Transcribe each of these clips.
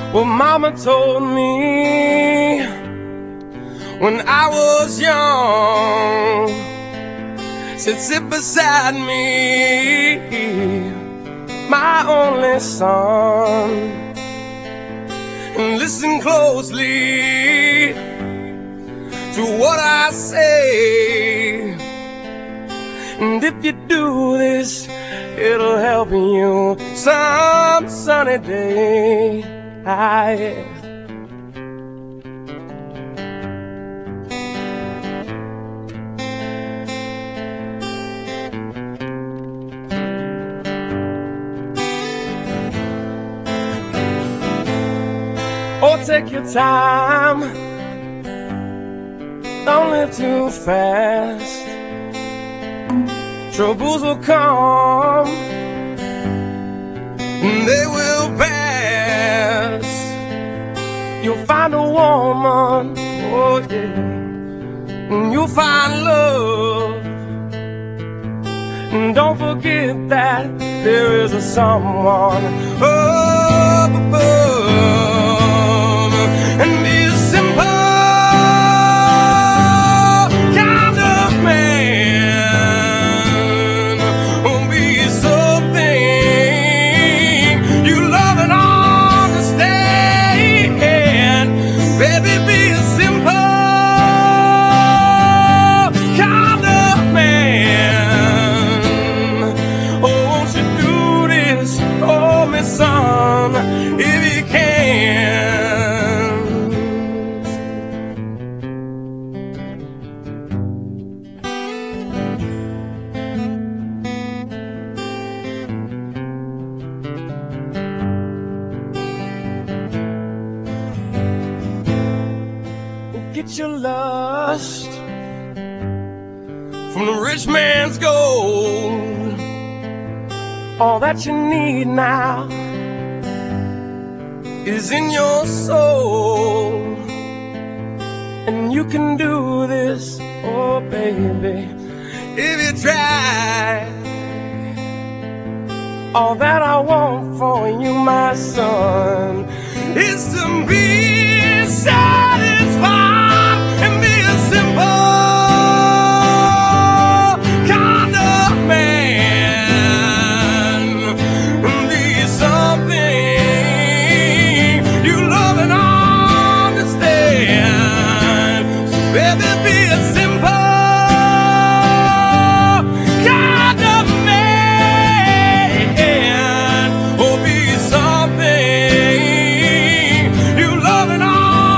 Well, Mama told me when I was young, said sit beside me, my only son, and listen closely to what I say. And if you do this, it'll help you some sunny day. Oh, take your time, don't live too fast. Troubles will come, and they will pass. You'll find a woman, oh yeah, and you'll find love. And don't forget that there is a someone up above, and be a simple kind of man. Oh, be something you love and understand. Baby, be a simple kind of man. Oh, won't you do this for me, son, if you can? Get your lust from the rich man's gold. All that you need now is in your soul, and you can do this, oh baby, if you try. All that I want for you, my son, is to be satisfied and be a simple kind of man, and be something you love and understand. So baby, be a simple kind of man, or be something you love and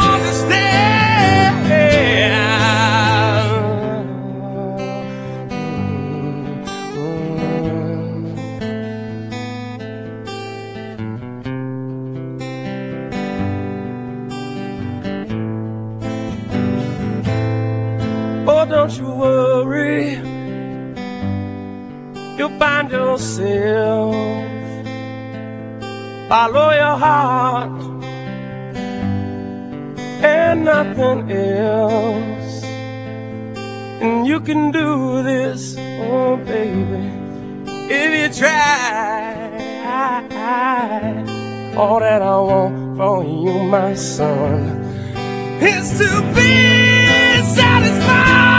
oh, don't you worry, you'll find yourself. Follow your heart and nothing else, and you can do this, oh baby, if you try. All that I want for you, my son, is to be satisfied.